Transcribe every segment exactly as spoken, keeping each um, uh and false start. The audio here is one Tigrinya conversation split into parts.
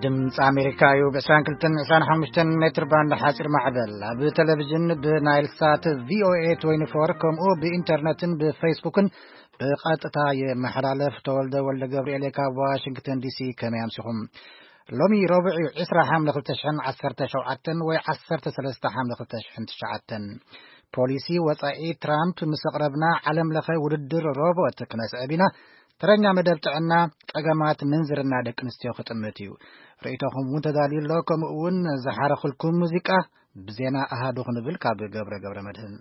ድምጽ አሜሪካዊ በአስራ ሁለት አስራ አምስት ሜትር ባንድ ሐጽር ማዕበል በቴሌቪዥን በናይል ሳት ቪኦኤ ሃያ አራት ከምኡ በኢንተርኔትን በፌስቡክን በቀጥታ የመሐላለፍ ተወልደ ወልደ ገብርኤል ከዋሽንግተን ዲሲ ከመያምሲኹም ሎሚ ረቡዕ عشرة حምለ ሁለት ሺህ ዓሰርተ ሸውዓተ ወይ ዓሰርተ ሰለስተ حምለ ሁለት ሺህ ትሽዓተ ፖሊሲ ወጻኢ ትራምፕ ምስቅረብና ዓለም ለኸ ውድድር ሮቦት ክነስዕቢና ተረኛ መደብ ጥዕና ጠገማት ምንዝርና ደቅ ንስትዮ ክጥምት እዩ ርእይቶኹም እውን ተዳልዩሎ ከምኡ እውን ዝሓረኽልኩም ሙዚቃ ብዜና ኣሃዱ ክንብል ካብ ገብረ ገብረ መድህን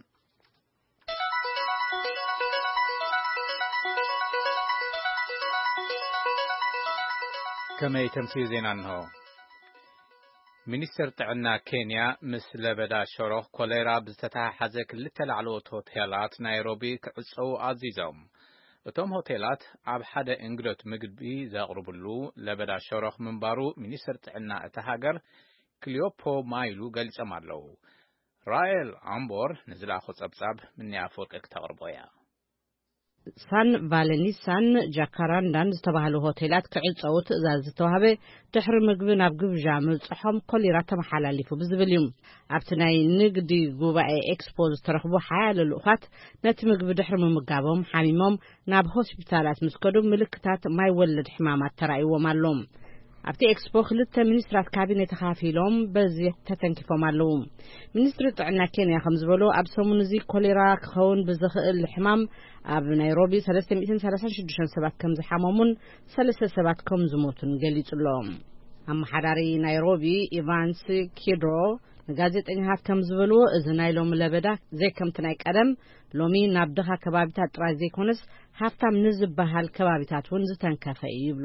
كما يتمثيل زينا انه ሚኒስትር ጥዕና ኬንያ ምስ ለበዳ ሸሮኽ ኮሌራ ብዝተታሓዘ ክልተ ላዕለዎት ሆቴላት ናይሮቢ ክዕፀው ኣዚዞም እቶም ሆቴላት ኣብ ሓደ እንግዶት ምግቢ ዘቕርብሉ ለበዳ ሸሮኽ ምንባሩ ሚኒስትር ጥዕና እታ ሃገር ክሊዮፖ ማይሉ ገልጸም ኣለዉ ራኤል ኣምቦር ንዝላኹ ጸብጻብ ምንያ ፍርቂ ክተቕርቦያ ሳን ቫለኒሳን ጃካራንዳን ዝተባሃሉ ሆቴላት ክዕፀው ትእዛዝ ዝተዋህበ ድሕሪ ምግቢ ናብ ግብዣ ምብፅሖም ኮሌራ ተመሓላሊፉ ብዝብል እዩ ኣብቲ ናይ ንግዲ ጉባኤ ኤክስፖ ዝተረኽቡ ሓያሎ ልኡኻት ነቲ ምግቢ ድሕሪ ምምጋቦም ሓሚሞም ናብ ሆስፒታላት ምስከዱ ምልክታት ማይ ወለድ ሕማማት ተራእይዎም ኣሎም ኣብቲ ኤክስፖ ክልተ ሚኒስትራት ካቢኔት ተኻፊሎም በዚ ተተንኪፎም ኣለዉ ሚኒስትሪ ጥዕና ኬንያ ከም ዝበሉ ኣብ ሰሙን እዚ ኮሌራ ክኸውን ብዝኽእል ሕማም ኣብ ናይሮቢ ሰለስተ ሚእትን ሰላሳን ሽዱሽተ ሰባት ከም ዝሓመሙን ሰለስተ ሰባት ከም ዝሞቱን ገሊጹሎም ኣመሓዳሪ ናይሮቢ ኢቫንስ ኪድሮ ንጋዜጠኛታት ከም ዝበልዎ እዚ ናይ ሎሚ ለበዳ ዘይከምቲ ናይ ቀደም ሎሚ ናብ ድኻ ከባቢታት ጥራይ ዘይኮነስ ሃፍታም ንዝበሃል ከባቢታት እውን ዝተንከፈ እዩ ይብሉ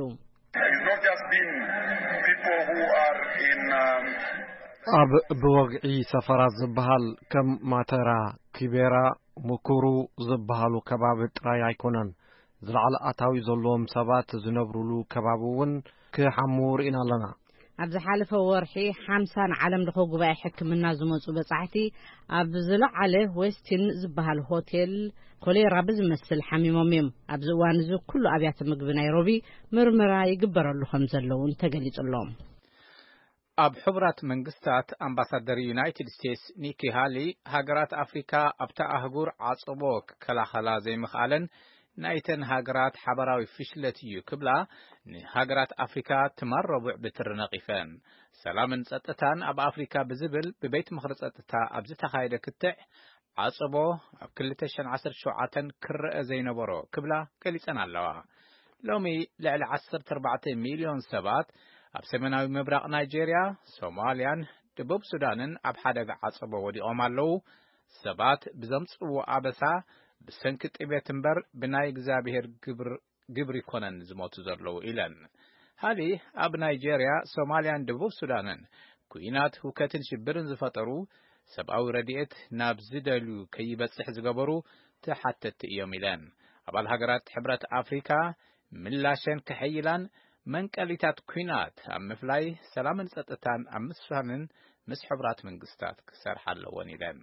ኣብ ብወግዒ ሰፈራት ዝበሃል ከም ማተራ ኪቤራ ሙኩሩ ዝበሃሉ ከባቢ ጥራይ ኣይኮነን ዝለዓለ ኣታዊ ዘለዎም ሰባት ዝነብሩሉ ከባቢ እውን ክሓሙር ኢና ኣለና ኣብ ዝሓለፈ ወርሒ ሓምሳ ዓለም ለኸ ጉባኤ ሕክምና ዝመፁ በጻሕቲ ኣብ ዝለዓለ ዌስቲን ዝበሃል ሆቴል ኮሌራ ብዝመስል ሓሚሞም እዮም ኣብዚ እዋን እዚ ኩሉ ኣብያተ ምግቢ ናይሮቢ ምርመራ ይግበረሉ ከም ዘለውን ተገሊጹሎም ኣብ ሕቡራት መንግስታት ኣምባሳደር ዩናይትድ ስቴትስ ኒኪ ሃሊ ሃገራት ኣፍሪካ ኣብታ ኣህጉር ዓጽቦ ክከላኸላ ዘይምኽኣለን ናይተን ሃገራት ሓበራዊ ፍሽለት እዩ ክብላ ንሃገራት ኣፍሪካ ትማር ረቡዕ ብትሪ ነቒፈን ሰላምን ጸጥታን ኣብ ኣፍሪካ ብዝብል ብቤት ምኽሪ ጸጥታ ኣብ ዝተኻየደ ክትዕ ዓጽቦ ኣብ ክልተ ሸሕን ዓሰርተ ሸውዓተ ክርአ ዘይነበሮ ክብላ ገሊጸን ኣለዋ ሎሚ ልዕሊ ዓሰርተ ኣርባዕተ ሚልዮን ሰባት ኣብ ሰሜናዊ ምብራቕ ናይጄርያ ሶማልያን ደቡብ ሱዳንን ኣብ ሓደጋ ዓጽቦ ወዲቖም ኣለዉ ሰባት ብዘምጽእዎ ኣበሳ ብሰንኪ ጥቤት እምበር ብናይ እግዚኣብሔር ግብሪ ኮነን ዝሞቱ ዘለዉ ኢለን ሃሊ ኣብ ናይጄርያ ሶማልያን ደቡብ ሱዳንን ኩናት ሁከትን ሽብርን ዝፈጠሩ ሰብኣዊ ረድኤት ናብ ዝደልዩ ከይበጽሕ ዝገበሩ ተሓተቲ እዮም ኢለን ኣባል ሃገራት ሕብረት ኣፍሪካ ምላሸን ክሕይላን መንቀሊታት ኩናት ኣብ ምፍላይ ሰላምን ጸጥታን ኣብ ምስፋንን ምስ ሕቡራት መንግስታት ክሰርሓ ኣለወን ኢለን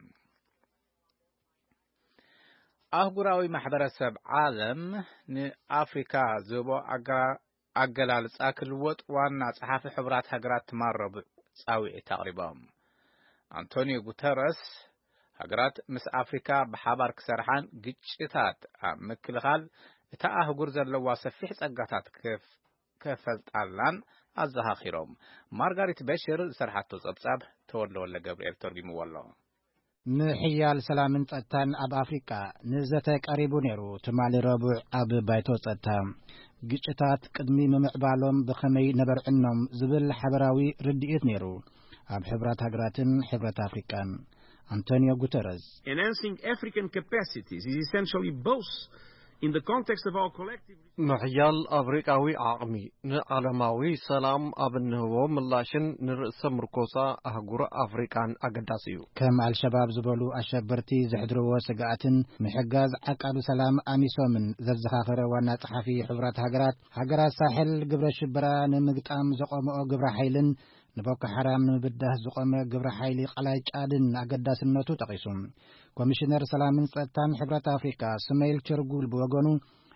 ኣህጉራዊ ማሕበረሰብ ዓለም ንኣፍሪካ ዝህቦ ኣገላልጻ ክልወጥ ዋና ጸሓፊ ሕቡራት ሃገራት ትማር ረቡዕ ጻዊዒት ኣቕሪቦም አንቶኒዮ ጉተረስ ሃገራት ምስ ኣፍሪካ ብሓባር ክሰርሓን ግጭታት ኣብ ምክልኻል እታ ኣህጉር ዘለዋ ሰፊሕ ጸጋታት ከፈልጣላን ኣዘኻኺሮም ማርጋሪት በሽር ዝሰርሓቶ ጸብጻብ ተወልደ ወለ ገብርኤል ተርጊምዎ ኣሎ ንሕያል ሰላምን ጸጥታን ኣብ ኣፍሪካ ንዘተ ቀሪቡ ነይሩ ትማሊ ረቡዕ ኣብ ባይቶ ጸጥታ ግጭታት ቅድሚ ምምዕባሎም ብኸመይ ነበርዕኖም ዝብል ሓበራዊ ርድኢት ነይሩ ኣብ ሕብራት ሃገራትን ሕብረት ኣፍሪካን አንቶኒዮ ጉተረስ Enhancing African capacities is essentially both in the context of our collective ንሕያል ኣፍሪቃዊ ዓቕሚ ንዓለማዊ ሰላም ኣብ ንህቦ ምላሽን ንርእሰ ምርኮሳ ኣህጉር ኣፍሪካን ኣገዳሲ እዩ ከም አልሸባብ ዝበሉ ኣሸበርቲ ዝሕድርዎ ስጋኣትን ምሕጋዝ ዓቃሉ ሰላም ኣሚሶምን ዘዘኻኸረ ዋና ጸሓፊ ሕብራት ሃገራት ሃገራት ሳሕል ግብረ ሽበራ ንምግጣም ዘቆመኦ ግብረ ኃይልን ንቦኮ ሓራም ንምብዳህ ዝቆመ ግብረ ኃይሊ ቃላይ ጫድን ኣገዳስነቱ ጠቂሱ ኮሚሽነር ሰላምን ጸጥታን ሕብራት ኣፍሪካ ስሜይል ቸርጉል ብወገኑ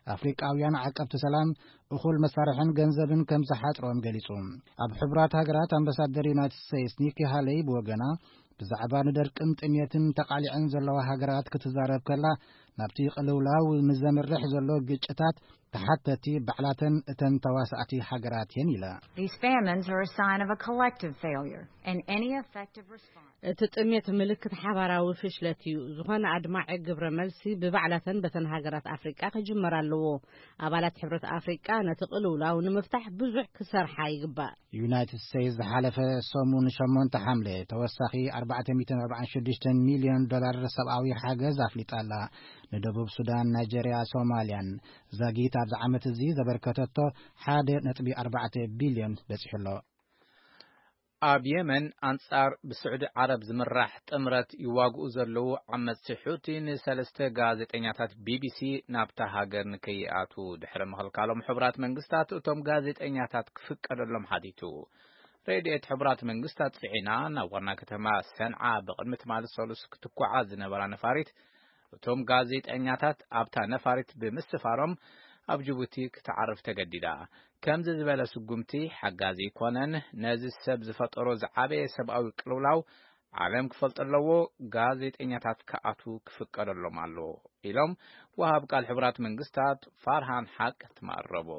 ኣፍሪቃውያን ዓቀብቲ ሰላም እኹል መሳርሕን ገንዘብን ከም ዝሓጥሮም ገሊጹ። ኣብ ሕቡራት ሃገራት ኣምባሳደር ዩናይትድ ስቴትስ ኒኪ ሃሌይ ብወገና ብዛዕባ ንደርቅን ጥሜትን ተቃሊዐን ዘለዋ ሃገራት ክትዛረብ ከላ ናብቲ ቅልውላው ንዘምርሕ ዘሎ ግጭታት ተሓተቲ ባዕላተን እተን ተዋሳእቲ ሃገራት የን ኢላ። These famines are a sign of a collective failure and any effective response. እቲ ጥሜት ምልክት ሓባራዊ ፍሽለት እዩ። ዝኾነ ኣድማዒ ግብረ መልሲ ብባዕላተን በተን ሃገራት ኣፍሪቃ ክጅመር ኣለዎ። ኣባላት ሕብረት ኣፍሪቃ ነቲ ቅልውላው ንምፍታሕ ብዙሕ ክሰርሓ ይግባእ። ዩናይትድ ስቴትስ ዝሓለፈ ሰሙን ሸሞንተ ሓምለ ተወሳኺ ኣርባዕተ ሚእትን ኣርባዓን ሽዱሽተን ሚልዮን ዶላር ሰብኣዊ ሓገዝ ኣፍሊጣላ ንደቡብ ሱዳን፣ ናይጀርያ፣ ሶማልያን ዘጊት ኣብዚ ዓመት እዚ ዘበርከተቶ ሓደ ነጥቢ ኣርባዕተ ቢልዮን በፂሑሎ። ኣብ የመን አንጻር ብስዑዲ ዓረብ ዝምራሕ ጥምረት ይዋግኡ ዘለዉ ዓመፅቲ ሑቲ ንሰለስተ ጋዜጠኛታት ቢቢሲ ናብታ ሃገር ንከይኣቱ ድሕሪ ምኽልካሎም ሕቡራት መንግስታት እቶም ጋዜጠኛታት ክፍቀደሎም ሓዲቱ። ረድኤት ሕቡራት መንግስታት ጽዒና ናብ ዋና ከተማ ሰንዓ ብቅድሚ ትማሊ ሰሉስ ክትጓዓዝ ዝነበራ ነፋሪት እቶም ጋዜጠኛታት ኣብታ ነፋሪት ብምስፋሮም ኣብ ጅቡቲ ክትዓርፍ ተገዲዳ። ከምዚ ዝበለ ስጉምቲ ሓጋዚ ይኮነን ነዚ ሰብ ዝፈጠሮ ዝዓበየ ሰብኣዊ ቅልውላው ዓለም ክፈልጥ ኣለዎ፣ ጋዜጠኛታት ከኣቱ ክፍቀደሎም ኣሎ ኢሎም ወሃብ ቃል ሕቡራት መንግስታት ፋርሃን ሓቅ ተማረቡ።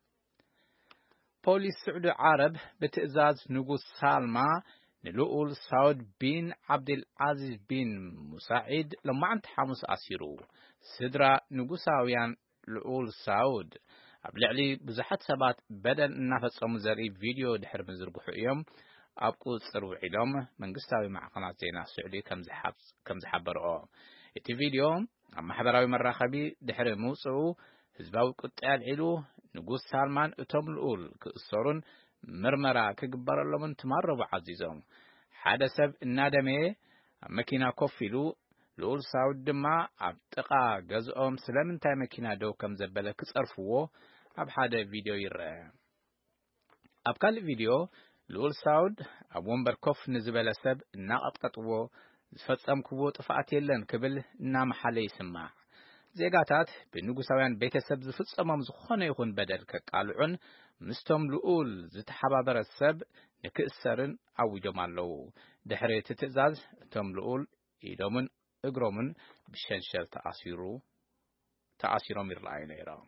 ፖሊስ ስዑዲ ዓረብ ብትእዛዝ ንጉስ ሳልማ ንልኡል ሳውድ ቢን ዓብድል ዓዚዝ ቢን ሙሳዒድ ለማዓንቲ ሐሙስ ኣሲሩ። ስድራ ንጉሳውያን ልኡል ሳውድ ኣብ ልዕሊ ብዙሓት ሰባት በደል እናፈጸሙ ዘርኢ ቪድዮ ድሕሪ ምዝርግሑ እዮም ኣብ ቁፅር ውዒሎም መንግስታዊ ማዕኸናት ዜና ስዑዲ ከም ዝሓበርኦ። እቲ ቪድዮ ኣብ ማሕበራዊ መራኸቢ ድሕሪ ምውፅኡ ህዝባዊ ቁጣ ኣልዒሉ ንጉስ ሳልማን እቶም ልኡል ክእሰሩን ምርመራ ክግበረሎምን ተማረቡ ዓዚዞም። ሓደ ሰብ እናደመየ ኣብ መኪና ኮፍ ኢሉ ልኡል ሳውድ ድማ ኣብ ጥቓ ገዝኦም ስለምንታይ መኪና ደው ከም ዘበለ ክጸርፍዎ ኣብ ሓደ ቪድዮ ይርአ። ኣብ ካልእ ቪድዮ ልኡል ሳውድ ኣብ ወንበር ኮፍ ንዝበለ ሰብ እናቐጥቀጥዎ ዝፈጸምክዎ ጥፍኣት የለን ክብል እናመሓለ ይስማዕ። ዜጋታት ብንጉሳውያን ቤተሰብ ዝፍጸሞም ዝኾነ ይኹን በደል ከቃልዑን ምስቶም ልኡል ዝተሓባበረ ሰብ ንክእሰርን ኣውጆም ኣለዉ። ድሕሪ እቲ ትእዛዝ እቶም ልኡል ኢዶምን እግሮምን ብሸንሸል ተኣሲሩ ተኣሲሮም ይረኣዩ ነይሮም።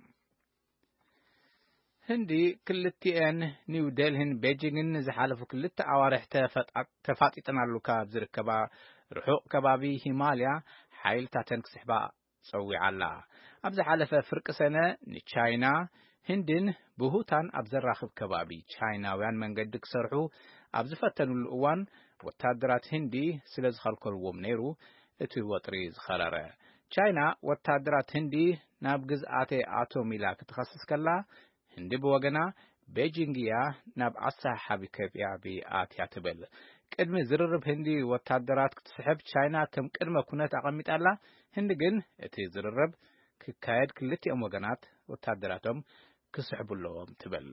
ህንዲ ክልቲአን ኒው ዴልሂን ቤጂንግን ዝሓለፉ ክልተ ኣዋርሕ ተፋጢጠናሉ ካብ ዝርከባ ርሑቕ ከባቢ ሂማልያ ሓይልታተን ክስሕባ ፀዊዓላ። ኣብ ዝሓለፈ ፍርቂ ሰነ ንቻይና ህንድን ብሁታን ኣብ ዘራኽብ ከባቢ ቻይናውያን መንገዲ ክሰርሑ ኣብ ዝፈተኑሉ እዋን ወታደራት ህንዲ ስለ ዝኸልከልዎም ነይሩ እቲ ወጥሪ ዝኸረረ። ቻይና ወታደራት ህንዲ ናብ ግዝኣተ ኣቶም ኢላ ክትኸስስ ከላ ህንዲ ብወገና ቤጂንግ እያ ናብ ኣሳሓቢ ከባቢ ኣትያ ትብል። ቅድሚ ዝርርብ ህንዲ ወታደራት ክትስሕብ ቻይና ከም ቅድመ ኩነት ኣቐሚጣላ። ህንዲ ግን እቲ ዝርርብ ክካየድ ክልቲኦም ወገናት ወታደራቶም ክስሕቡለዎም ትብል።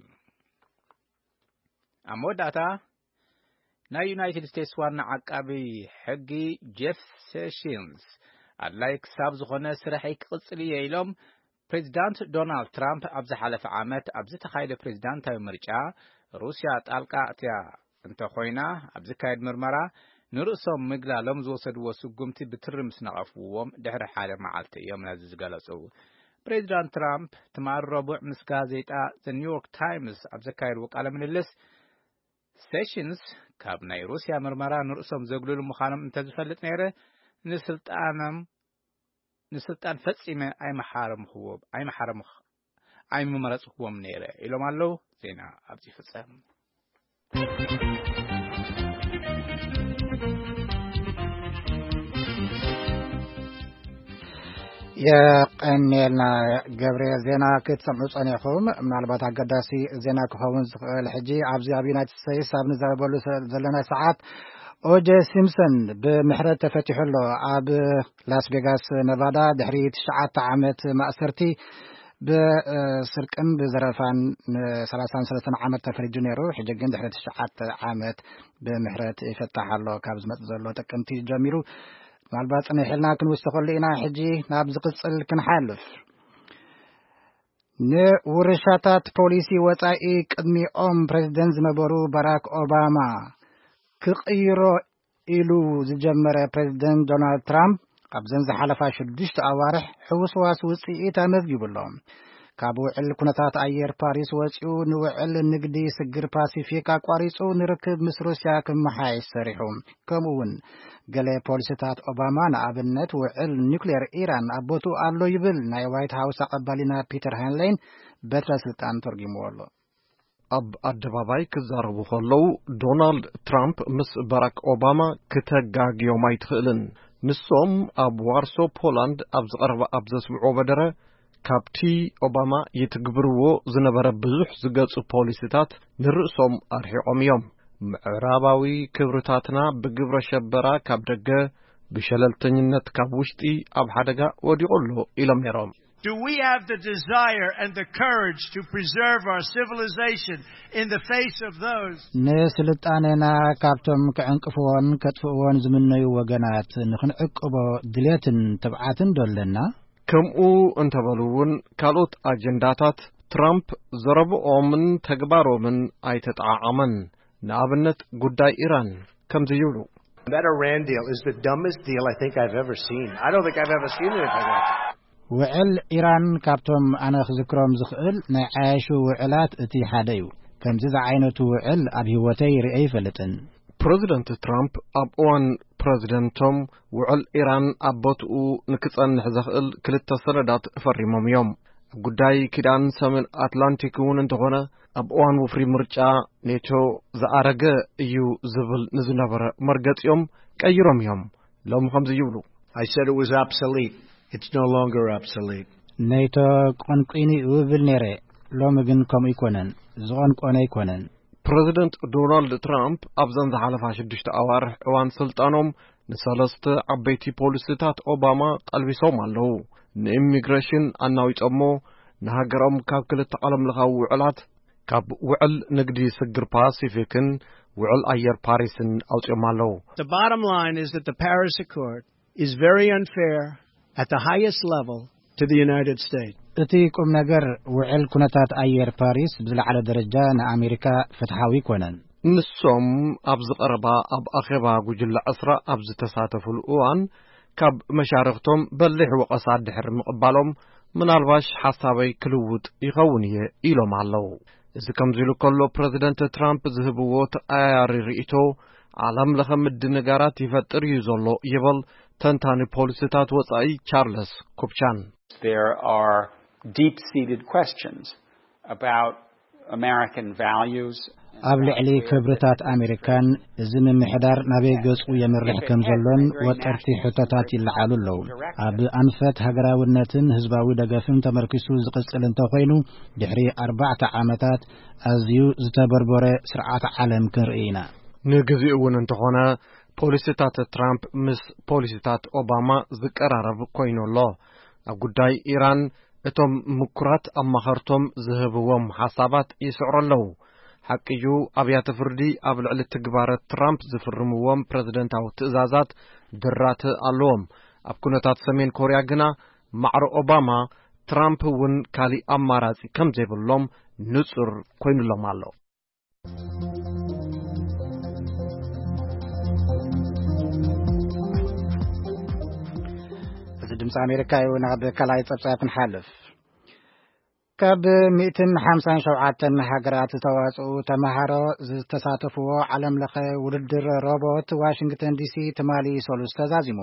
ኣብ መወዳእታ ናይ ዩናይትድ ስቴትስ ዋና ዓቃቢ ሕጊ ጄፍ ሴሽንስ ኣድላይ ክሳብ ዝኾነ ስራሐይ ክቕፅል እየ ኢሎም ፕሬዚዳንት ዶናልድ ትራምፕ ኣብ ዝሓለፈ ዓመት ኣብ ዝተኻየደ ፕሬዚዳንታዊ ምርጫ ሩስያ ጣልቃ እትያ እንተኾይና ኣብ ዝካየድ ምርመራ ንርእሶም ምግላሎም ዝወሰድዎ ስጉምቲ ብትርምስ ነቐፍዎም ድሕሪ ሓደ መዓልቲ እዮም ነዚ ዝገለጹ። ፕሬዚዳንት ትራምፕ ትማል ረቡዕ ምስ ጋዜጣ ዘ ኒውዮርክ ታይምስ ኣብ ዘካየድዎ ቃለ ምልልስ ሴሽንስ ካብ ናይ ሩስያ ምርመራ ንርእሶም ዘግልሉ ምዃኖም እንተዝፈልጥ ነይረ ንስልጣኖም ንስልጣን ፈጺመ ኣይመሓረምኽዎም ኣይመሓረምኽ ኣይመመረጽኽዎም ነይረ ኢሎም ኣለዉ። ዜና ኣብዚ ፍጸም። የቀኔልና ገብርኤል ዜና ክትሰምዑ ጸኒሕኩም። ምናልባት አገዳሲ ዜና ክኸውን ዝኽእል ሕጂ ኣብዚ ኣብ ዩናይትድ ስቴትስ ኣብ ንዛረበሉ ዘለና ሰዓት ኦጄ ሲምፕሰን ብምሕረት ተፈቲሑሎ ኣብ ላስ ቬጋስ ነቫዳ ድሕሪ ትሽዓተ ዓመት ማእሰርቲ ብስርቅን ብዘረፋን ሰላሳን ሰለስተን ዓመት ተፈሪጁ ነይሩ። ሕጂ ግን ድሕሪ ትሽዓተ ዓመት ብምሕረት ይፈታሕ ኣሎ ካብ ዝመጽእ ዘሎ ጥቅምቲ ጀሚሩ። ምናልባት ጽኒሕልና ክንውስኽ ከሎ ኢና ሕጂ ናብ ዝቅጽል ክንሓልፍ። ንውርሻታት ፖሊሲ ወጻኢ ቅድሚኦም ፕሬዝደንት ዝነበሩ ባራክ ኦባማ ክቅይሮ ኢሉ ዝጀመረ ፕሬዝደንት ዶናልድ ትራምፕ ኣብዘን ዝሓለፋ ሽዱሽተ ኣዋርሕ ሕውስዋስ ውፅኢት ኣመዝጊብሎም ካብ ውዕል ኩነታት ኣየር ፓሪስ ወፂኡ ንውዕል ንግዲ ስግር ፓሲፊክ ኣቋሪፁ ንርክብ ምስ ሩስያ ክመሓየሽ ሰሪሑ ከምኡ እውን ገለ ፖሊሲታት ኦባማ ንኣብነት ውዕል ኒውክሌር ኢራን ኣቦቱ ኣሎ ይብል ናይ ዋይት ሃውስ ኣቐባሊና ፒተር ሃንሌን በትረ ስልጣን ተርጊምዎ ኣሎ ኣብ ኣደባባይ ክዛረቡ ከለዉ ዶናልድ ትራምፕ ምስ ባራክ ኦባማ ክተጋግዮም ኣይትኽእልን ንሶም ኣብ ዋርሶ ፖላንድ ኣብ ዝቐረበ ኣብ ዘስምዖ በደረ ካብቲ ኦባማ ይትግብርዎ ዝነበረ ብዙሕ ዝገጹ ፖሊሲታት ንርእሶም ኣርሒቖም እዮም ምዕራባዊ ክብርታትና ብግብረ ሸበራ ካብ ደገ ብሸለልተኝነት ካብ ውሽጢ ኣብ ሓደጋ ወዲቖሎ ኢሎም ነይሮም Do we have the desire and the courage to preserve our civilization in the face of those? ንስልጣኔና ካብቶም ክዕንቅፍዎን ከጥፍእዎን ዝምነዩ ወገናት ንኽንዕቅቦ ድሌትን ትብዓትን ዶለና ከምኡ እንተበሉውን ካልኦት አጀንዳታት ትራምፕ ዘረብኦምን ተግባሮምን አይተጣዓመን ንኣብነት ጉዳይ ኢራን ከምዚ ይብሉ That Iran deal is the dumbest deal I think I've ever seen. I don't think I've ever seen anything like that. ውዕል ኢራን ካብቶም ኣነ ክዝክሮም ዝኽእል ናይ ዓያሹ ውዕላት እቲ ሓደ እዩ ከምዚ ዝዓይነቱ ውዕል ኣብ ህይወተይ ርአይ ኣይፈልጥን ፕሬዚደንት ትራምፕ ኣብ እዋን ፕሬዚደንቶም ውዕል ኢራን ኣቦትኡ ንክጸንሕ ዘኽእል ክልተ ሰነዳት ፈሪሞም እዮም ጉዳይ ኪዳን ሰሜን አትላንቲክ እውን እንተኾነ ኣብ እዋን ወፍሪ ምርጫ ኔቶ ዝኣረገ እዩ ዝብል ንዝነበረ መርገጺኦም ቀይሮም እዮም ሎም ከምዚ ይብሉ I said it was obsolete. It's no longer obsolete. ኔቶ ቆንቁኒ ውብል ነይረ ሎም ግን ከም ይኮነን ዝቆንቆነ ይኮነን ፕሬዚደንት ዶናልድ ትራምፕ ኣብዘን ዝሓለፋ ሽዱሽተ ኣዋርሕ እዋን ስልጣኖም ንሰለስተ ዓበይቲ ፖሊሲታት ኦባማ ቀልቢሶም ኣለዉ ንኢሚግሬሽን ኣናዊጦሞ ንሃገሮም ካብ ክልተ ዓለም ለኻዊ ውዕላት ካብ ውዕል ንግዲ ስግር ፓሲፊክን ውዕል ኣየር ፓሪስን ኣውፅኦም ኣለዉ The bottom line is that the Paris Accord is very unfair at the highest level to the United States. እቲ ቁም ነገር ውዕል ኩነታት ኣየር ፓሪስ ብዝለዓለ ደረጃ ንኣሜሪካ ፍትሓዊ ይኮነን ንሶም ኣብ ዝቐረባ ኣብ ኣኼባ ጉጅለ ዕስራ ኣብ ዝተሳተፉሉ እዋን ካብ መሻርክቶም በሊሕ ወቐሳ ድሕሪ ምቕባሎም ምናልባሽ ሓሳበይ ክልውጥ ይኸውን እየ ኢሎም ኣለዉ እዚ ከምዚ ኢሉ ከሎ ፕሬዚደንት ትራምፕ ዝህብዎ ተቐያያሪ ርእይቶ ዓለም ለኸ ምድንጋራት ይፈጥር እዩ ዘሎ ይብል ተንታኒ ፖሊሲታት ወጻኢ ቻርልስ ኩፕቻን There are deep-seated questions about American values. ኣብ ልዕሊ ክብርታት ኣሜሪካን እዚ ምምሕዳር ናበይ ገጹ የምርሕ ከም ዘሎን ወጠርቲ ሕቶታት ይለዓሉ ኣለዉ ኣብ ኣንፈት ሃገራውነትን ህዝባዊ ደገፍን ተመርኪሱ ዝቕጽል እንተኾይኑ ድሕሪ ኣርባዕተ ዓመታት ኣዝዩ ዝተበርበረ ስርዓት ዓለም ክንርኢ ኢና ንግዚኡ እውን እንተኾነ ፖሊሲታት ትራምፕ ምስ ፖሊሲታት ኦባማ ዝቀራረብ ኮይኑ ኣሎ ኣብ ጉዳይ ኢራን እቶም ምኩራት ኣማኸርቶም ዝህብዎም ሓሳባት ይስዕሩ ኣለዉ ሓቂዩ ኣብያተ ፍርዲ ኣብ ልዕሊ ትግባራት ትራምፕ ዝፍርምዎም ፕሬዚደንታዊ ትእዛዛት ድራት ኣለዎም ኣብ ኩነታት ሰሜን ኮርያ ግና ማዕረ ኦባማ ትራምፕ እውን ካሊእ ኣማራጺ ከም ዘይብሎም ንጹር ኮይኑሎም ኣሎ ድምፂ ኣሜሪካ እዩ ናብ ካልኣይ ፀብጻብ ክንሓልፍ ካብ مئة وخمسة وسبعين ሃገራት ዝተዋፅኡ ተማሃሮ ዝተሳተፍዎ ዓለም ለኸ ውድድር ሮቦት ዋሽንግተን ዲሲ ትማሊ ሶሉስ ተዛዚሙ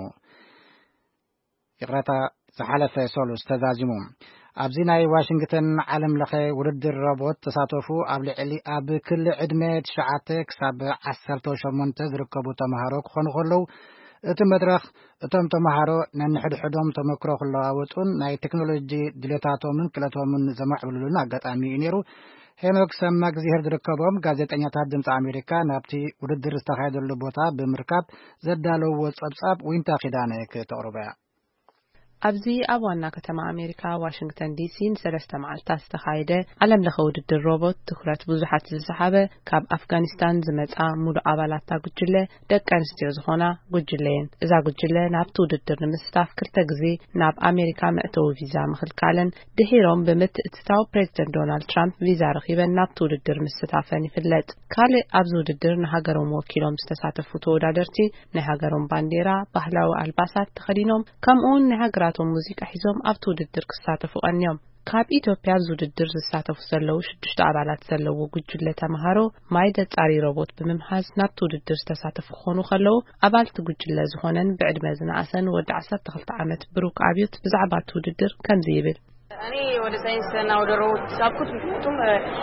ይቕረታ ዝሓለፈ ሶሉስ ተዛዚሙ ኣብዚ ናይ ዋሽንግተን ዓለም ለኸ ውድድር ሮቦት ተሳተፉ ኣብ ልዕሊ ኣብ ክሊ ዕድመ ትሽዓተ ክሳብ ዓሰርተ ሸሞንተ ዝርከቡ ተማሃሮ ክኾኑ ከለዉ እቲ መድረኽ እቶም ተማሃሮ ነንሕድሕዶም ተመክሮ ክለዋወጡን ናይ ቴክኖሎጂ ድሌታቶምን ክእለቶምን ዘማዕብሉሉን ኣጋጣሚ እዩ ነይሩ ሄኖክ ሰማግዜር ዝርከቦም ጋዜጠኛታት ድምፂ ኣሜሪካ ናብቲ ውድድር ዝተኻየደሉ ቦታ ብምርካብ ዘዳለውዎ ፀብጻብ ዊንታ ኺዳነ ከተቕርበያ ኣብዚ ኣብ ዋና ከተማ ኣሜሪካ ዋሽንግተን ዲሲን ሰለስተ መዓልታት ዝተኻየደ ዓለም ለኸ ውድድር ሮቦት ትኩረት ብዙሓት ዝሰሓበ ካብ ኣፍጋኒስታን ዝመጻ ሙሉእ ኣባላት ጉጅለ ደቂ ኣንስትዮ ዝኾና ጉጅለየን እዛ ጉጅለ ናብቲ ውድድር ንምስታፍ ክልተ ግዜ ናብ ኣሜሪካ መእተዊ ቪዛ ምኽልካለን ድሒሮም ብምትእትታው ፕሬዚደንት ዶናልድ ትራምፕ ቪዛ ረኺበን ናብቲ ውድድር ምስታፈን ይፍለጥ ካልእ ኣብዚ ውድድር ንሃገሮም ወኪሎም ዝተሳተፉ ተወዳደርቲ ናይ ሃገሮም ባንዴራ ባህላዊ ኣልባሳት ተኸዲኖም ከምኡውን ናይ ሃገራቶም ሙዚቃ ሒዞም ኣብቲ ውድድር ክሳተፉ ቀንዮም ካብ ኢትዮጵያ ውድድር ዝሳተፉ ዘለው ሽዱሽተ ኣባላት ዘለው ጉጅለ ተማሃሮ ማይ ደጻሪ ሮቦት ብምምሓዝ ናብቲ ውድድር ዝተሳተፉ ክኾኑ ከለው ኣባልቲ ጉጅለ ዝኾነን ብዕድመ ዝነኣሰን ወዲ ዓሰርተ ክልተ ዓመት ብሩክ ኣብዮት ብዛዕባ ውድድር ከምዚ ይብል እኔ ወደ ሳይንስና ወደ ሮቦት ሳብኩት ምክንያቱም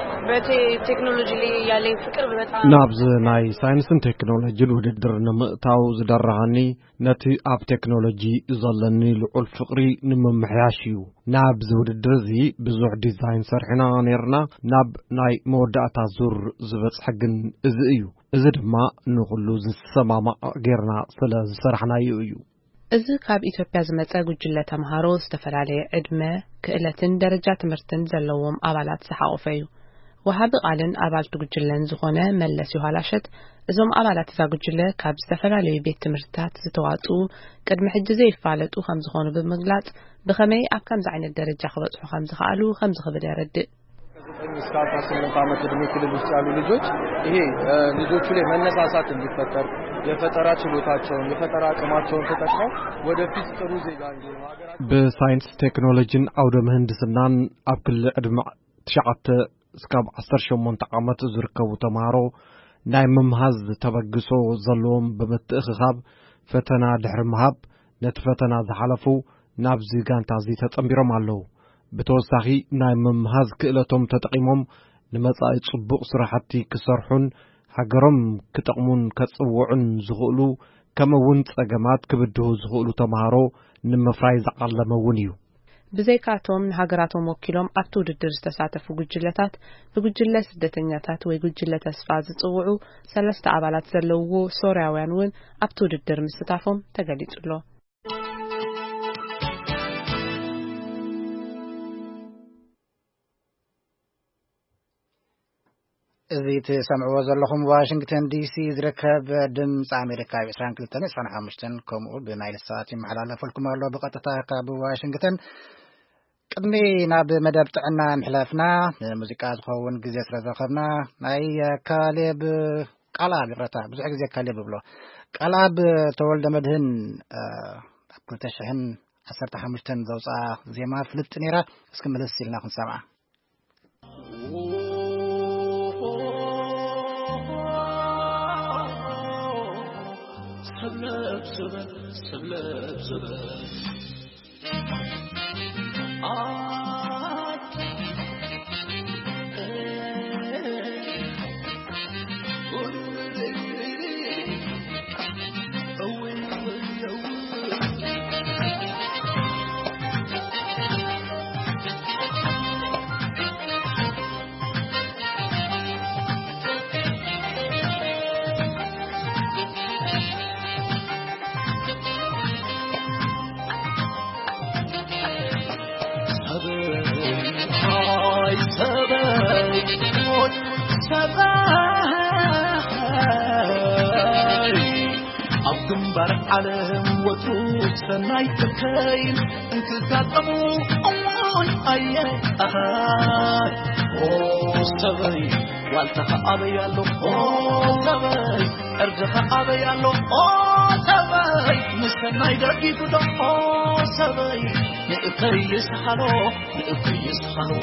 በቴክኖሎጂ ላይ ያለኝ ፍቅር በጣም ናብዝ ናይ ሳይንስን ቴክኖሎጂን ውድድር ንምእታው ዝደረሃኒ ነቲ ኣብ ቴክኖሎጂ ዘለኒ ልዑል ፍቅሪ ንምምሕያሽ እዩ ናብዝ ውድድር እዚ ብዙሕ ዲዛይን ሰርሕና ነርና ናብ ናይ መወዳእታ ዙር ዝበፅሐ ግን እዚ እዩ እዚ ድማ ንኹሉ ዝሰማማዕ ጌርና ስለ ዝሰርሕናዩ እዩ እዚ ካብ ኢትዮጵያ ዝመጸ ጉጅለ ተማሃሮ ዝተፈላለዩ ዕድመ ክእለትን ደረጃ ትምህርትን ዘለዎም ኣባላት ዝሓቆፈ እዩ ወሃቢ ቃልን ኣባልቲ ጉጅለን ዝኾነ መለስ ይኋላሸት እዞም ኣባላት እዛ ጉጅለ ካብ ዝተፈላለዩ ቤት ትምህርትታት ዝተዋጡ ቅድሚ ሕጂ ዘይፋለጡ ከም ዝኾኑ ብምግላጽ ብኸመይ ኣብ ከምዚ ዓይነት ደረጃ ክበጽሑ ከም ዝኽኣሉ ከም ዝኽብል ያረድእ እስከ አስራ ስምንት ዓመት ዕድሜ ክልል ውስጥ ያሉ ልጆች ይሄ ልጆቹ ላይ መነሳሳት እንዲፈጠር የፈጠራ ችሎታቸውን የፈጠራ አቅማቸውን ተጠቅመው ወደፊት ጥሩ ዜጋ እንዲሆኑ ሀገራችን በሳይንስ ቴክኖሎጂን አውደ ምህንድስናን ኣብ ክልል ዕድመ ትሽዓተ እስከ ዓሰርተ ሸሞንተ ዓመት ዝርከቡ ተማሃሮ ናይ ምምሃዝ ተበግሶ ዘለዎም በመትእኽኻብ ፈተና ድሕሪ ምሃብ ነቲ ፈተና ዝሓለፉ ናብዚ ጋንታ እዚ ተጸምቢሮም ኣለዉ ብተወሳኺ ናይ ምምሃዝ ክእለቶም ተጠቂሞም ንመጻኢ ጽቡቕ ስራሕቲ ክሰርሑን ሃገሮም ክጠቕሙን ከጽውዑን ዝኽእሉ ከምውን ጸገማት ክብድሁ ዝኽእሉ ተማሃሮ ንምፍራይ ዝዓለመ እውን እዩ ብዘይካቶም ንሃገራቶም ወኪሎም ኣብቲ ውድድር ዝተሳተፉ ጉጅለታት ብጉጅለ ስደተኛታት ወይ ጉጅለ ተስፋ ዝጽውዑ ሰለስተ ኣባላት ዘለውዎ ሶርያውያን እውን ኣብቲ ውድድር ምስታፎም ተገሊጹሎ እዚ ተሰምዕዎ ዘለኹም ዋሽንግተን ዲሲ ዝርከብ ድምፂ ኣሜሪካ عشرين ክልተ عشرين خمسة ከምኡ ብናይል ሳት ይመሓላለፈልኩም ኣሎ ብቐጥታ ካብ ዋሽንግተን ቅድሚ ናብ መደብ ጥዕና ንሕለፍና ሙዚቃ ዝኸውን ግዜ ስለ ዘረኸብና ናይ ካሌብ ቃላብ ይረታ ብዙሕ ግዜ ካሌብ ብሎ ቃላብ ተወልደ መድህን ኣብ ክልተ ሽሕን ዓሰርተ ሓሙሽተ ዘውፅኣ ዜማ ፍልጥ ነይራ እስኪ መለስ ኢልና ክንሰምዓ سبلب سبلب سبلب سبلب آت أبدمبر عليهم وتروس فنايت الكاين انت تقطموا أمون أي أهاي أوه سبري والتقى أبيالو أوه سبري ارجح أبيالو أوه سبري مستناي درقيتو دو أوه سبري نقفي يسحلو نقفي يسحلو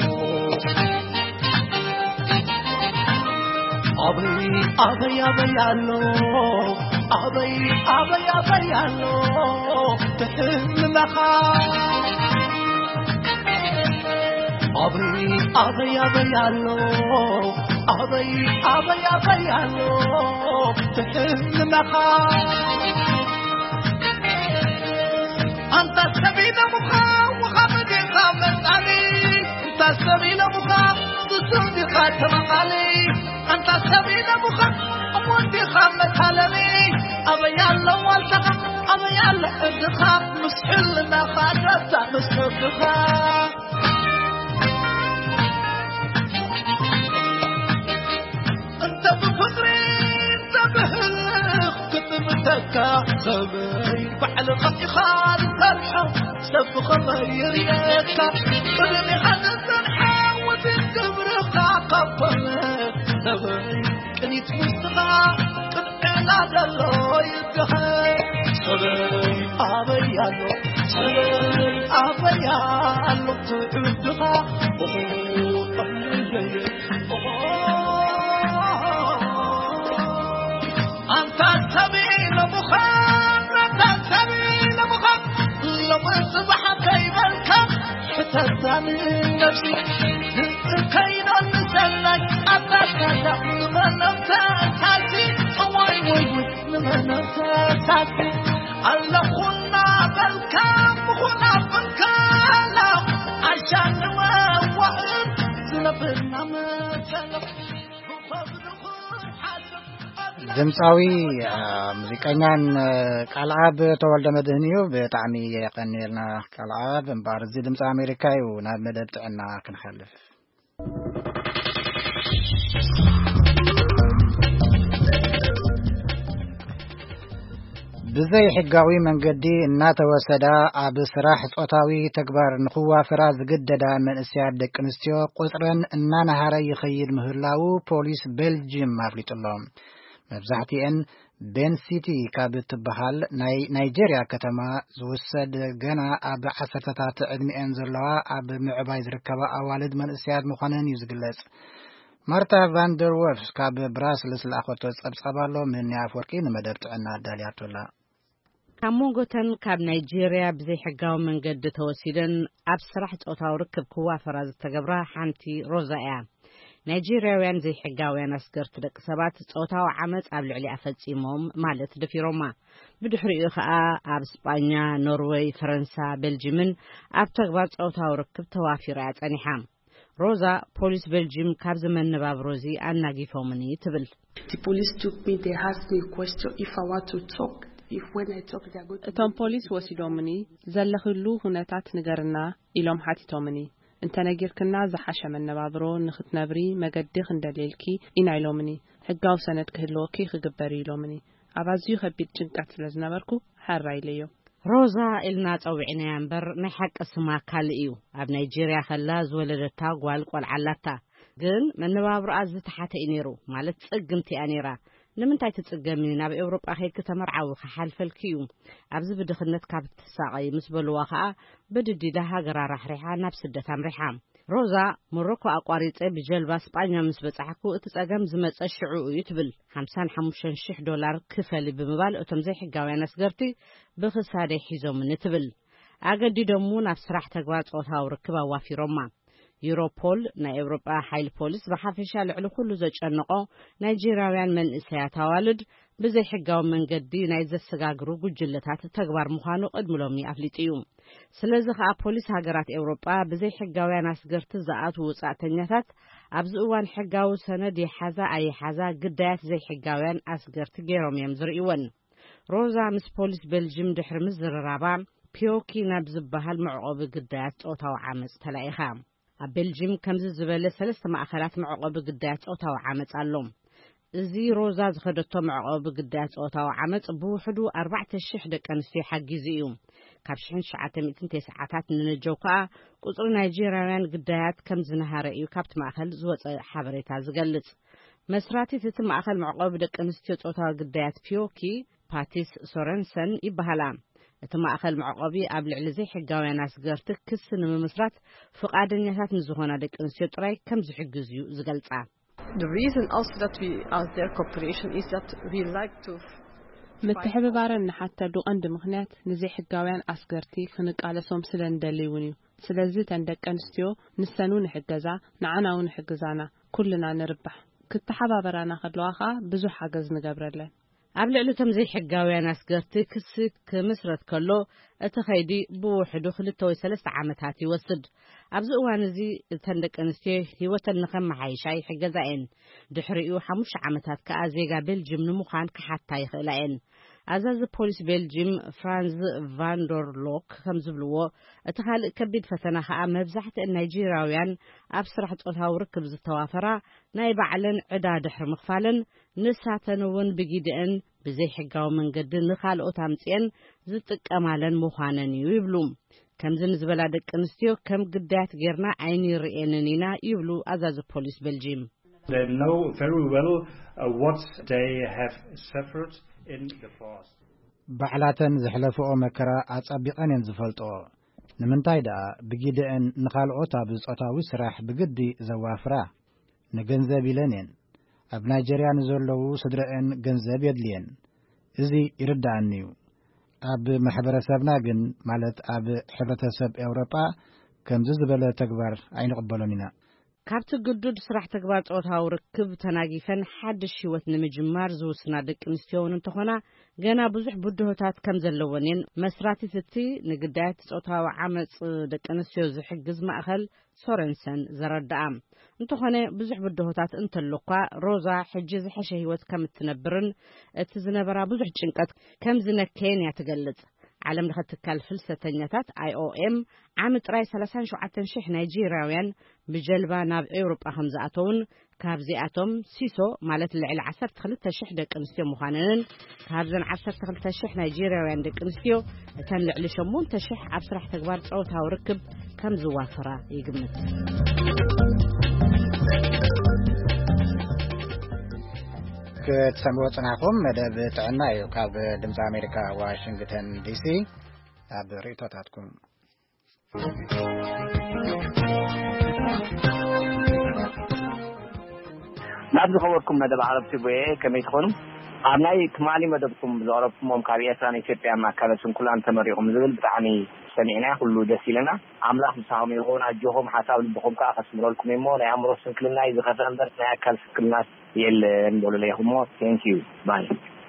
أبي أبي أبي ألو أبي أبي أبي ألو تحن مخا أبي أبي أبي ألو أبي أبي أبي ألو تحن مخا أنت سبيل مخا وخمد خمس علي أنت سبيل مخا تسود خاتم علي أنت سبيل مخا أموت خمس علي أبي الله والتقى أبي الله ادخاف مسحلنا خاطرت مستفخا انت بفكري انت بهلخ كتبتك سبي بعد خطي خال ترحم سب خمير يكا بدني حدث نحاول تكبرك قبلك سبي كنيت مستغى قبعنا دلو يدهي سبي أبيانو سبي أبيانو تعودها أوه أمي أنت سبيل مخان أنت سبيل مخان لما صبح كيف الكم حتى تسامي نفسي كيف نسلك أتكلم لمن نفساتي وي وي وي لمن نفساتي الله خلنا بالكم خلنا بالكلام عشان نوقف سنبنا مثلا ድምፃዊ ሙዚቀኛን ቃልዓብ ተወልደ መድህንዩ ብጣዕሚ የቀኒልና ቃልዓብ እምበር እዚ ድምፂ ኣሜሪካ እዩ ናብ መደብ ጥዕና ክንሓልፍ ብዘይ ሕጋዊ መንገዲ እናተወሰዳ ኣብ ስራሕ ጾታዊ ተግባር ንኽዋፈራ ዝግደዳ መንእስያት ደቂ ኣንስትዮ ቁፅረን እናናሃረ ይኸይድ ምህላው ፖሊስ ቤልጅየም ኣፍሊጡሎም መብዛሕትአን ቤን ሲቲ ካብ እትበሃል ናይ ናይጄርያ ከተማ ዝውሰድ ገና ኣብ ዓሰርተታት ዕድሚአን ዘለዋ ኣብ ምዕባይ ዝርከባ ኣዋልድ መንእስያት ምዃነን እዩ ዝግለጽ ማርታ ቫንደር ወልፍ ካብ ብራስልስ ዝለኣኸቶ ጸብጸባሎ ምን ኣፈወርቂ ንመደብ ጥዕና ኣዳልያቶላ ካብ ሞንጎተን ካብ ናይጄርያ ብዘይ ሕጋዊ መንገዲ ተወሲደን ኣብ ስራሕ ጾታዊ ርክብ ክዋፈራ ዝተገብራ ሓንቲ ሮዛ እያ ናይጄርያውያን ዘይ ሕጋውያን ኣስገርቲ ደቂ ሰባት ጾታዊ ዓመፅ ኣብ ልዕሊ ኣፈጺሞም ማለት ደፊሮማ ብድሕሪኡ ከዓ ኣብ ስጳኛ ኖርዌይ ፈረንሳ ቤልጅየምን ኣብ ተግባር ጾታዊ ርክብ ተዋፊራ ጸኒሓ ሮዛ ፖሊስ ቤልጅየም ካብ ዘመነባብሮ እዚ ኣናጊፎምኒ ትብል The police took me they asked me a question if I want to talk if when I talk they are going to እቶም ፖሊስ ወሲዶምኒ ዘለኽሉ ሁነታት ንገርና ኢሎም ሓቲቶምኒ እንተ ነጊርክና ዝሓሸ መነባብሮ ንኽትነብሪ መገዲ ክንደልልኪ ኢና ኢሎምኒ ሕጋዊ ሰነድ ክህልወኪ ክግበር ኢሎምኒ ኣብ ኣዝዩ ከቢድ ጭንቀት ስለ ዝነበርኩ ሓራ ኢለዮ ሮዛ ኢልና ፀውዒናያ እምበር ናይ ሓቂ ስማ ካልእ እዩ ኣብ ናይጄርያ ከላ ዝወለደታ ጓል ቆልዓ ኣላታ ግን መነባብሮኣ ዝተሓተ እዩ ነይሩ ማለት ጽግምቲ እያ ነይራ ንምንታይ ትጽገሚ ናብ ኤውሮጳ ኸይድኪ ተመርዓዊ ክሓልፈልኪ እዩ ኣብዚ ብድኽነት ካብ ትሳቐይ ምስ በልዋ ከዓ በድዲዳ ሃገራ ራሕሪሓ ናብ ስደት ኣምሪሓ ሮዛ ሞሮኮ ኣቋሪፀ ብጀልባ ስጳኛ ምስ በጻሕኩ እቲ ጸገም ዝመጸ ሽዑ እዩ ትብል ሓምሳ ወሓሙሽተ ሽሕ ዶላር ክፈሊ ብምባል እቶም ዘይሕጋውያን ኣስገርቲ ብኽሳደይ ሒዞምኒ ትብል ኣገዲዶሙ ናብ ስራሕ ተግባር ጾታዊ ርክብ ኣዋፊሮማ ዩሮፖል ናይ ኤውሮጳ ሓይሊ ፖሊስ ብሓፈሻ ልዕሊ ኩሉ ዘጨነቆ ናይጄርያውያን መንእሰያት ኣዋልድ ብዘይ ሕጋዊ መንገዲ ናይ ዘሰጋግሩ ጉጅለታት ተግባር ምዃኑ ቅድሚሎሚ ኣፍሊጡ እዩ ስለዚ ከዓ ፖሊስ ሃገራት ኤውሮጳ ብዘይ ሕጋውያን ኣስገርቲ ዝኣትዉ ወጻእተኛታት ኣብዚ እዋን ሕጋዊ ሰነድ የሓዛ ኣይሓዛ ግዳያት ዘይ ሕጋውያን ኣስገርቲ ገይሮም እዮም ዝርእይወን ሮዛ ምስ ፖሊስ ቤልጅየም ድሕሪ ምዝርራባ ፒዮኪ ናብ ዝበሃል መዕቆቢ ግዳያት ጾታዊ ዓመፅ ተላኢኻ ኣብ ቤልጅየም ከምዚ ዝበለ ሰለስተ ማእኸላት መዕቆቢ ግዳያት ጾታዊ ዓመፅ ኣሎ እዚ ሮዛ ዝኸደቶ መዕቆቢ ግዳያት ጾታዊ ዓመፅ ብውሕዱ ኣርባዕተ ሽሕ ደቂ ኣንስትዮ ሓጊዙ እዩ ካብ ሽሕን ትሽዓተ ሚእትን ተስዓታት ንነጀው ከዓ ቁፅሪ ናይጄርያውያን ግዳያት ከም ዝነሃረ እዩ ካብቲ ማእኸል ዝወፀ ሓበሬታ ዝገልጽ መስራቲት እቲ ማእኸል መዕቆቢ ደቂ ኣንስትዮ ጾታዊ ግዳያት ፒዮኪ ፓቲስ ሶረንሰን ይበሃላ እቲ ማእኸል መዕቆቢ ኣብ ልዕሊ ዘይ ሕጋውያን ኣስገርቲ ክስ ንምምስራት ፍቃደኛታት ንዝኾና ደቂ ኣንስትዮ ጥራይ ከም ዝሕግዝ እዩ ዝገልጻ The reason also that we are their cooperation is that we like to ምትሕብባርን ንሓተዱ ቀንዲ ምኽንያት ንዘይ ሕጋውያን ኣስገርቲ ክንቃለሶም ስለ እንደሊ እውን እዩ ስለዚ ተን ደቂ ኣንስትዮ ንሰኑ ንሕገዛ ንዓና እውን ንሕግዛና ኩልና ንርባሕ ክትሓባበራና ከለዋ ከዓ ብዙሕ ሓገዝ ንገብረለን ኣብ ልዕሊ እቶም ዘይ ሕጋውያን ኣስገርቲ ክሲ ክምስረት ከሎ እቲ ኸይዲ ብውሕዱ ክልተ ወይ ሰለስተ ዓመታት ይወስድ ኣብዚ እዋን እዚ እተን ደቂ ኣንስትዮ ህይወተን ንኸመሓይሻ ይሕገዛ እየን ድሕሪኡ ሓሙሽተ ዓመታት ከዓ ዜጋ ቤልጅየም ንምዃን ክሓታ ይኽእላ እየን ኣዛዚ ፖሊስ ቤልጅየም ፍራንዝ ቫንደርሎክ ከም ዝብልዎ እቲ ካልእ ከቢድ ፈተና ከዓ መብዛሕትአን ናይጄሪያውያን ኣብ ስራሕ ጾታዊ ርክብ ዝተዋፈራ ናይ ባዕለን ዕዳ ድሕሪ ምኽፋልን ንሳተን እውን ብጊድአን ብዘይ ሕጋዊ መንገዲ ንኻልኦት ኣምፅአን ዝጥቀማለን ምዃነን እዩ ይብሉ። ከምዚ ንዝበላ ደቂ ኣንስትዮ ከም ግዳያት ጌርና ዓይኒ ርኤንን ኢና ይብሉ ኣዛዚ ፖሊስ ቤልጅየም። They know very well uh, what they have suffered in the past. ባዕላተን ዝሕለፈኦ መከራ ኣጸቢቐን እየን ዝፈልጦ ንምንታይ ደኣ ብጊድአን ንኻልኦት ኣብ ጾታዊ ስራሕ ብግዲ ዘዋፍራ ንገንዘብ ኢለን እየን ኣብ ናይጄርያ ንዘለዉ ስድረአን ገንዘብ የድልየን እዚ ይርዳእኒ እዩ ኣብ ማሕበረሰብና ግን ማለት ኣብ ሕብረተሰብ ኤውሮጳ ከምዚ ዝበለ ተግባር ኣይንቕበሎን ኢና ካብቲ ግዱድ ስራሕ ተግባር ጾታዊ ርክብ ተናጊፈን ሓድሽ ህይወት ንምጅማር ዝውስና ደቂ ኣንስትዮ እንተኾና ገና ብዙሕ ብድሆታት ከም ዘለወን መስራቲት እቲ ንግዳያት ጾታዊ ዓመጽ ደቂ ኣንስትዮ ዝሕግዝ ማእኸል ሶረንሰን ዘረዳኣ እንተኾነ ብዙሕ ብድሆታት እንተለኳ ሮዛ ሕጂ ዝሐሸ ህይወት ከም እትነብርን እቲ ዝነበራ ብዙሕ ጭንቀት ከም ዝነከየን ያትገልጽ ዓለም ለኸ ትካል ፍልሰተኛታት አይ ኦ ኤም ዓም ጥራይ ሰላሳ ወሸውዓተ ሽሕ ናይጄሪያውያን ብጀልባ ናብ ኤውሮጳ ከም ዝኣተውን ካብዚኣቶም ሲሶ ማለት ልዕሊ ዓሰርተ ክልተ ሽሕ ደቂ ኣንስትዮ ምዃነንን ካብዘን ዓሰርተ ክልተ ሽሕ ናይጄሪያውያን ደቂ ኣንስትዮ እተን ልዕሊ ሸሞንተ ሽሕ ኣብ ስራሕ ተግባር ጾታዊ ርክብ ከም ዝዋፈራ ይግምት። كتسمعوا صنعكم مدب تعنا كاب دمز أمريكا واشنطن دي سي أب ريتاتكم نبدأ خبركم مدب عرب تبويه كم يدخلون أبناء كمالي مدبكم بزاربكم ومكارية ثاني شبه ما كانتم كلان تمريهم زبل بتعني سمعنا كله جسيلنا عملاق مساهم يقولون أجوهم حساب بخم كأخذ مرولكم يمون يعمروا سنكلنا إذا خسرنا درسنا أكل سكلنا يل نقول لهم thank you bye.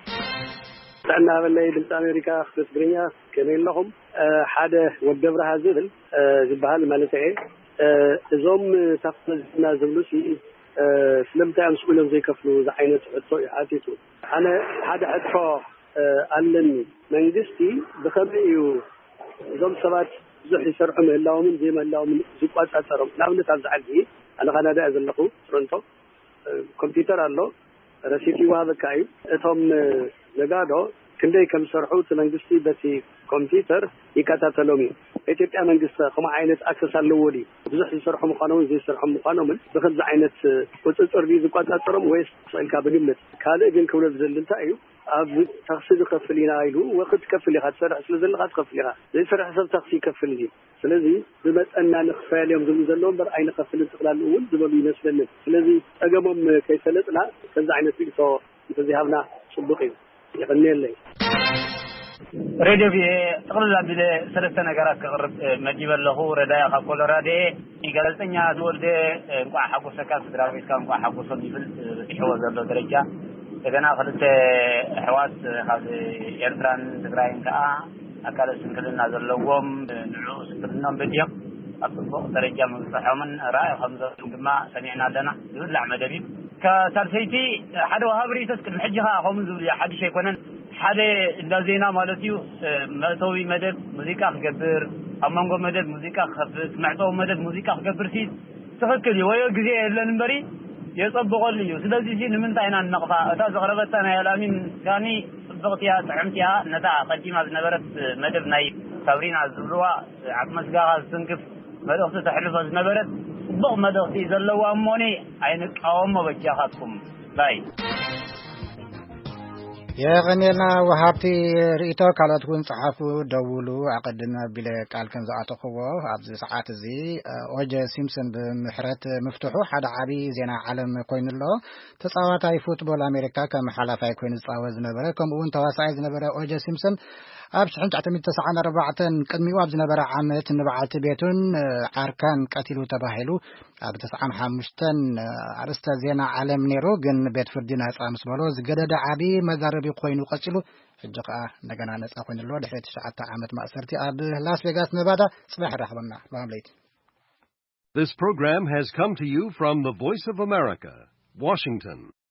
أنا بالله بنت أمريكا أخذت برينيا كمين لهم حدا والدبرة هذول جبهة المالتين زوم تفضلنا زملوسي سلمت أمس كلهم زي كفلو زعينة عطوا عاتيتو أنا حدا أدفع علمني من جستي بخبريو زوم سبات زحي سرعهم الله من زي ما الله من زقات أثرهم لا من تنزع لي أنا غنا ده أزلقو ترنتو كمبيوتر الله رسيتي وهذا كاي اتهم نغادو كندي كم سرحوت منغستي بتي كمبيوتر يكاتاتلومي ኢትዮጵያ መንግስት ከማ አይነት አክሰስ አለው ወዲ ብዙሕ ይሰርሑ ምዃኖም ዘይ ይሰርሑ ምዃኖም በከዛ አይነት ቁጥጥር ቢ ዝቋጣጠሮም ወይስ ሰልካ በግምት ካለ ግን ክብለ ዘልንታ እዩ ኣብ ተኽሲድ ከፍሊና አይሉ ወቅት ከፍሊ ኻትሰርሕ ስለዘለኻ ትከፍሊኻ ዘይ ሰርሕ ሰብ ተኽሲ ከፍሊ ስለዚ ብመጠና ንኽፋልዮም ዝም ዘለዎም በር አይነ ከፍሊ ትኽላል እውን ዝበሉ ይመስለኒ ስለዚ ጠገሞም ከይሰለጥና ከዛ አይነት ቢቶ እንደዚህ ሀብና ጽቡቅ እዩ ይኸነለይ راديو في تقريبا بده ثلاث نجارات كقرب مجيب له رداء خاكول رادي يقالتني هذول ده نقع حقو سكان درافيس كان نقع حقو صنيفل حواس ذا درجة إذا أنا أخذت حواس هذا إيرتران تقرأين كأ أكاد سنكلنا ذا اللوم نعوس بدنام بديم أطبق درجة من صحمن رأي خمسة جماعة سمعنا لنا يقول عمل دبيب كسالفيتي حد وهابري تسكن حجها هم زول حد شيء كنا حدا لازينا مالتيو متوي مدد موسيقى خبر أمانغو مدد موسيقى خفت معتو مدد موسيقى خبر سيد تفكر ويا جزء لنبري يطبق لي سلازي شيء من تاينا النقطة أتاز غربتنا يا لامين كاني ضغطيها تعمتها نتاع قديمة نبرت مدد ناي ثورين على الزبروا عقمس جاها سنكف مدد تحلف نبرت ضغط مدد يزلوا أموني عينك أوم بجاهاتكم باي يا غنينا وهابتي ريتو كالات كون صحافو دولو عقدنا بلا قال كان زعاتو خو ابز ساعات زي اوجه سيمسون بمحرت مفتوحو حدا عبي زينا عالم كوين له تصاواتاي فوتبول امريكا كم حلفاي كوين صاوز نبره كم اون تواساي نبره اوجه سيمسون ابش حنت عتمي تسعة أربعة قدمي وابز نبره عامت نبعت بيتون عركان قتلوا تباهلوا اب تسعة حمشتن ارستا زينا عالم نيرو جن بيت فردينا صامس بلوز جدد عبي مزارب يقوينو قتلوا حجقا نغنا نصا كوين لو دحيت تسعة عامت مأسرتي اب لاس فيغاس نبادا صباح رحبنا لامليت. This program has come to you from the Voice of America, Washington.